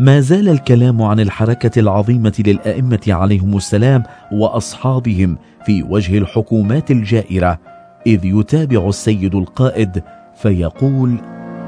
ما زال الكلام عن الحركة العظيمة للأئمة عليهم السلام وأصحابهم في وجه الحكومات الجائرة، إذ يتابع السيد القائد فيقول: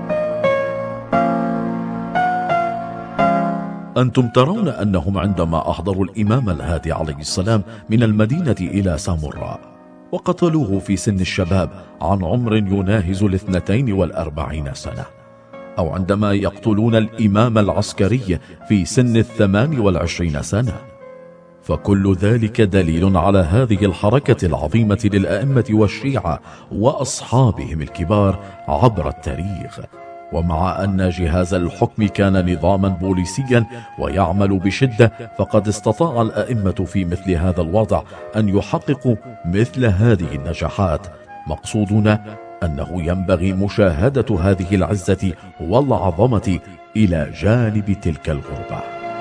أنتم ترون أنهم عندما أحضروا الإمام الهادي عليه السلام من المدينة إلى سامراء وقتلوه في سن الشباب عن عمر يناهز 42 سنة، أو عندما يقتلون الإمام العسكري في سن 28 سنة، فكل ذلك دليل على هذه الحركة العظيمة للأئمة والشيعة وأصحابهم الكبار عبر التاريخ. ومع أن جهاز الحكم كان نظاما بوليسيا ويعمل بشدة، فقد استطاع الأئمة في مثل هذا الوضع أن يحققوا مثل هذه النجاحات. مقصودنا أنه ينبغي مشاهدة هذه العزة والعظمة إلى جانب تلك الغربة.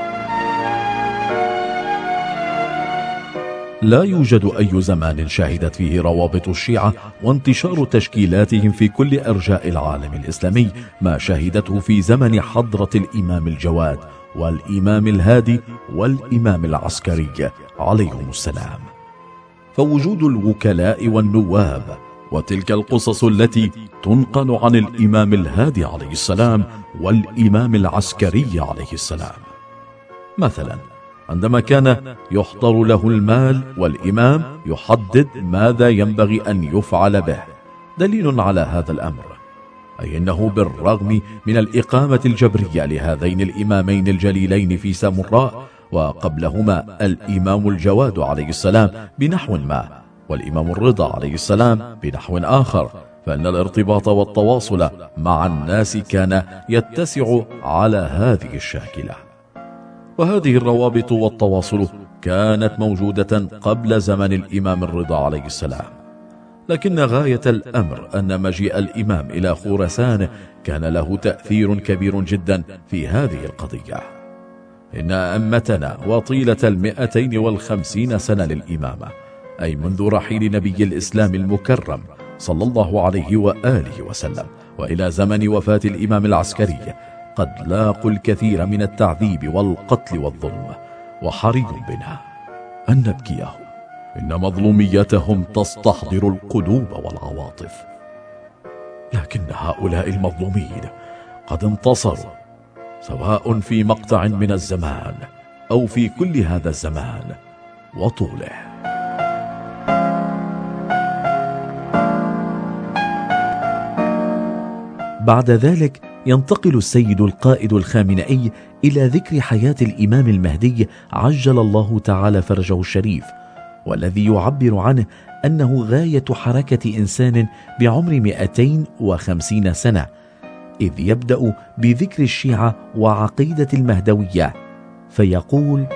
لا يوجد أي زمان شهدت فيه روابط الشيعة وانتشار تشكيلاتهم في كل أرجاء العالم الإسلامي ما شهدته في زمن حضرة الإمام الجواد والإمام الهادي والإمام العسكري عليهم السلام. فوجود الوكلاء والنواب وتلك القصص التي تنقل عن الإمام الهادي عليه السلام والإمام العسكري عليه السلام، مثلا عندما كان يحضر له المال والإمام يحدد ماذا ينبغي أن يفعل به، دليل على هذا الأمر، أي أنه بالرغم من الإقامة الجبرية لهذين الإمامين الجليلين في سامراء وقبلهما الإمام الجواد عليه السلام بنحو ما والإمام الرضا عليه السلام بنحو آخر، فإن الارتباط والتواصل مع الناس كان يتسع على هذه الشاكلة. وهذه الروابط والتواصل كانت موجودة قبل زمن الإمام الرضا عليه السلام، لكن غاية الأمر أن مجيء الإمام إلى خراسان كان له تأثير كبير جدا في هذه القضية. إن أئمتنا وطيلة 250 سنة للإمامة، أي منذ رحيل نبي الإسلام المكرم صلى الله عليه وآله وسلم وإلى زمن وفاة الإمام العسكري، قد لاقوا الكثير من التعذيب والقتل والظلم، وحري بنا أن نبكيهم، إن مظلوميتهم تستحضر القلوب والعواطف. لكن هؤلاء المظلومين قد انتصروا، سواء في مقطع من الزمان أو في كل هذا الزمان وطوله. بعد ذلك ينتقل السيد القائد الخامنئي إلى ذكر حياة الإمام المهدي عجل الله تعالى فرجه الشريف، والذي يعبر عنه أنه غاية حركة إنسان بعمر 250 سنة، إذ يبدأ بذكر الشيعة وعقيدة المهدوية فيقول: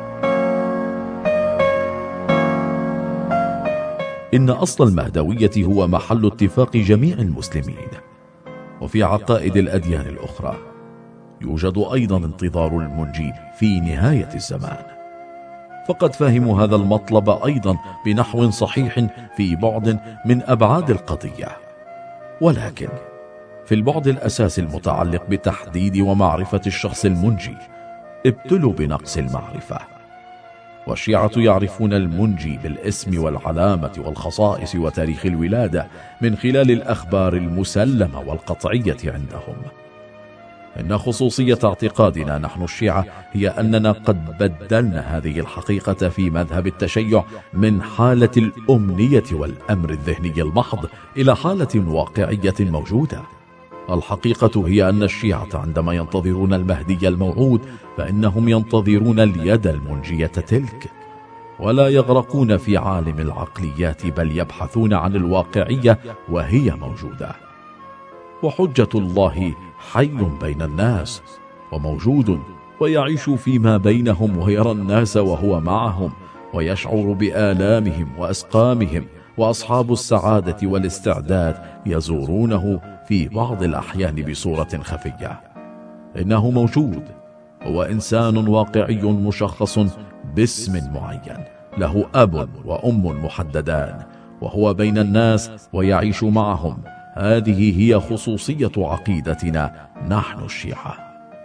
إن أصل المهدوية هو محل اتفاق جميع المسلمين. وفي عقائد الأديان الأخرى يوجد أيضا انتظار المنجي في نهاية الزمان، فقد فهموا هذا المطلب أيضا بنحو صحيح في بعد من أبعاد القضية، ولكن في البعد الأساسي المتعلق بتحديد ومعرفة الشخص المنجي ابتلوا بنقص المعرفة. والشيعة يعرفون المنجي بالاسم والعلامة والخصائص وتاريخ الولادة من خلال الأخبار المسلمة والقطعية عندهم. إن خصوصية اعتقادنا نحن الشيعة هي أننا قد بدلنا هذه الحقيقة في مذهب التشيع من حالة الأمنية والأمر الذهني المحض إلى حالة واقعية موجودة. الحقيقة هي أن الشيعة عندما ينتظرون المهدي الموعود فإنهم ينتظرون اليد المنجية تلك، ولا يغرقون في عالم العقليات، بل يبحثون عن الواقعية وهي موجودة. وحجة الله حي بين الناس وموجود ويعيش فيما بينهم، ويرى الناس وهو معهم، ويشعر بآلامهم وأسقامهم، وأصحاب السعادة والاستعداد يزورونه في بعض الأحيان بصورة خفية. إنه موجود، هو إنسان واقعي مشخص باسم معين، له أب وأم محددان، وهو بين الناس ويعيش معهم. هذه هي خصوصية عقيدتنا نحن الشيعة.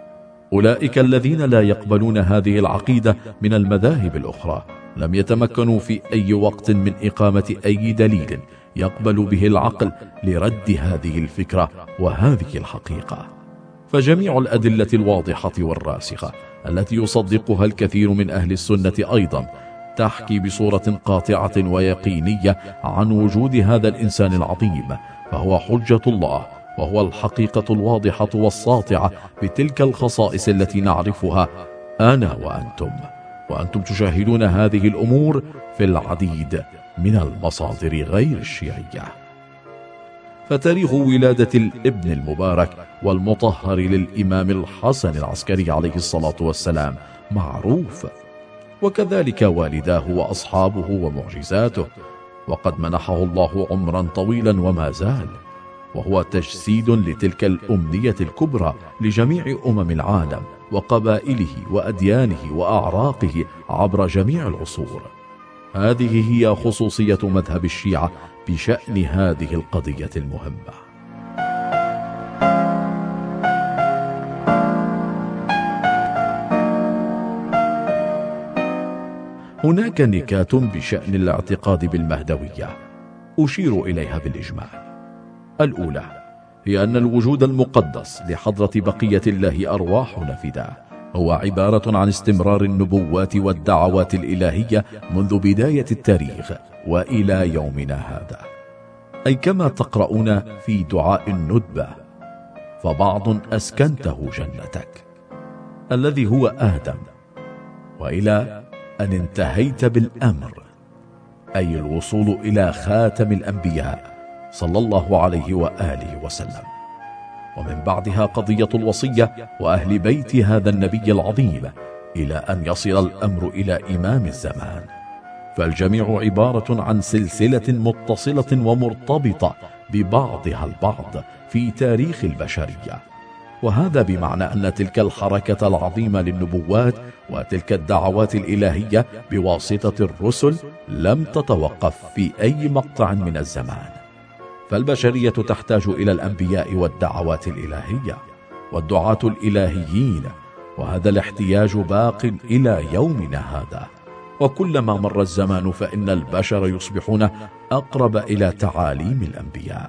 أولئك الذين لا يقبلون هذه العقيدة من المذاهب الأخرى لم يتمكنوا في أي وقت من إقامة أي دليل يقبل به العقل لرد هذه الفكرة وهذه الحقيقة. فجميع الأدلة الواضحة والراسخة التي يصدقها الكثير من أهل السنة أيضا تحكي بصورة قاطعة ويقينية عن وجود هذا الإنسان العظيم، فهو حجة الله، وهو الحقيقة الواضحة والساطعة بتلك الخصائص التي نعرفها أنا وأنتم تشاهدون هذه الأمور في العديد من المصادر غير الشيعية. فتاريخ ولادة الابن المبارك والمطهر للإمام الحسن العسكري عليه الصلاة والسلام معروف، وكذلك والداه وأصحابه ومعجزاته، وقد منحه الله عمرا طويلا وما زال، وهو تجسيد لتلك الأمنية الكبرى لجميع العالم وقبائله وأديانه وأعراقه عبر جميع العصور. هذه هي خصوصية مذهب الشيعة بشأن هذه القضية المهمة. هناك نكات بشأن الاعتقاد بالمهدوية أشير إليها بالإجمال. الأولى هي أن الوجود المقدس لحضرة بقية الله أرواحنا فداه هو عبارة عن استمرار النبوات والدعوات الإلهية منذ بداية التاريخ وإلى يومنا هذا، أي كما تقرؤون في دعاء الندبة: فبعض أسكنته جنتك، الذي هو آدم، وإلى أن انتهيت بالأمر، أي الوصول إلى خاتم الأنبياء صلى الله عليه وآله وسلم، ومن بعدها قضية الوصية وأهل بيت هذا النبي العظيم إلى أن يصل الأمر إلى إمام الزمان. فالجميع عبارة عن سلسلة متصلة ومرتبطة ببعضها البعض في تاريخ البشرية، وهذا بمعنى أن تلك الحركة العظيمة للنبوات وتلك الدعوات الإلهية بواسطة الرسل لم تتوقف في أي مقطع من الزمان، فالبشرية تحتاج إلى الأنبياء والدعوات الإلهية والدعاة الإلهيين، وهذا الاحتياج باق إلى يومنا هذا. وكلما مر الزمان فإن البشر يصبحون أقرب إلى تعاليم الأنبياء.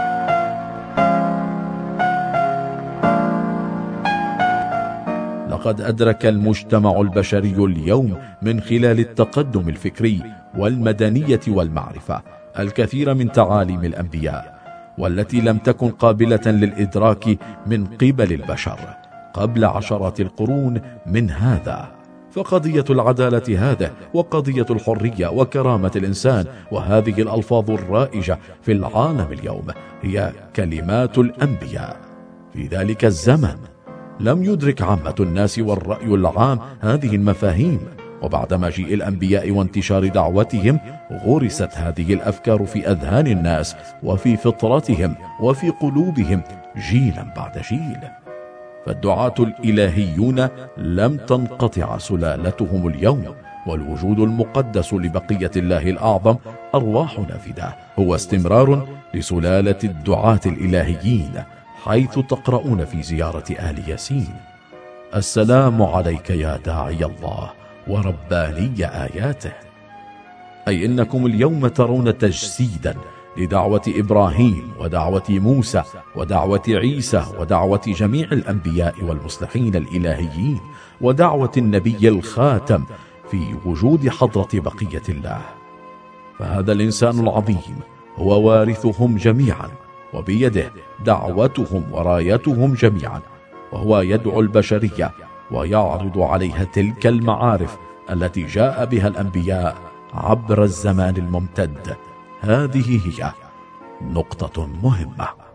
لقد أدرك المجتمع البشري اليوم من خلال التقدم الفكري والمدنية والمعرفة الكثير من تعاليم الأنبياء، والتي لم تكن قابلة للإدراك من قبل البشر قبل عشرات القرون من هذا. فقضية العدالة هذه، وقضية الحرية وكرامة الإنسان، وهذه الألفاظ الرائجة في العالم اليوم هي كلمات الأنبياء. في ذلك الزمن لم يدرك عامة الناس والرأي العام هذه المفاهيم، وبعد مجيء الأنبياء وانتشار دعوتهم غرست هذه الأفكار في أذهان الناس وفي فطرتهم وفي قلوبهم جيلا بعد جيل. فالدعاة الإلهيون لم تنقطع سلالتهم اليوم، والوجود المقدس لبقية الله الأعظم أرواحنا فداه هو استمرار لسلالة الدعاة الإلهيين، حيث تقرؤون في زيارة آل ياسين: السلام عليك يا داعي الله ورباني آياته، أي إنكم اليوم ترون تجسيدا لدعوة إبراهيم ودعوة موسى ودعوة عيسى ودعوة جميع الأنبياء والمصلحين الإلهيين ودعوة النبي الخاتم في وجود حضرة بقية الله. فهذا الإنسان العظيم هو وارثهم جميعا، وبيده دعوتهم ورايتهم جميعا، وهو يدعو البشرية ويعرض عليها تلك المعارف التي جاء بها الأنبياء عبر الزمان الممتد. هذه هي نقطة مهمة.